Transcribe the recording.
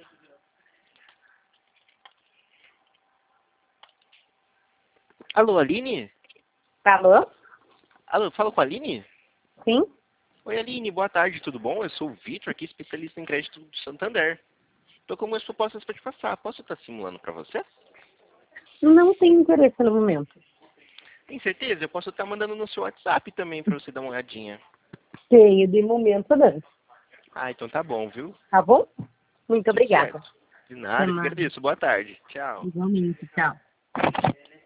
Alô, Aline? Alô? Alô, fala com a Aline? Sim? Oi, Aline, boa tarde, tudo bom? Eu sou o Vitor, aqui, especialista em crédito do Santander. Tô com umas propostas para te passar. Posso estar simulando para você? Não tenho interesse no momento. Tem certeza? Eu posso estar mandando no seu WhatsApp também para você dar uma olhadinha. Tenho de momento não. Ah, então tá bom, viu? Tá bom? Muito Tudo obrigada. certo. De Até nada, te mais. agradeço. Boa tarde. Tchau. Igualmente. Tchau.